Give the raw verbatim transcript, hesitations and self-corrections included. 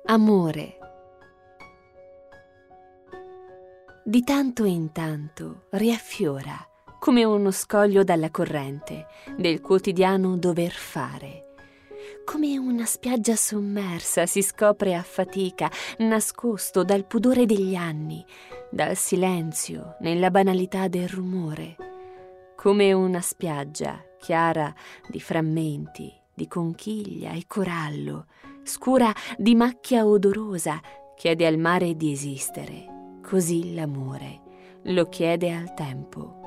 Amore. Di tanto in tanto riaffiora, come uno scoglio dalla corrente del quotidiano dover fare. Come una spiaggia sommersa si scopre a fatica, nascosto dal pudore degli anni, dal silenzio nella banalità del rumore. Come una spiaggia chiara di frammenti, di conchiglia e corallo, scura di macchia odorosa, chiede al mare di esistere. Così l'amore lo chiede al tempo.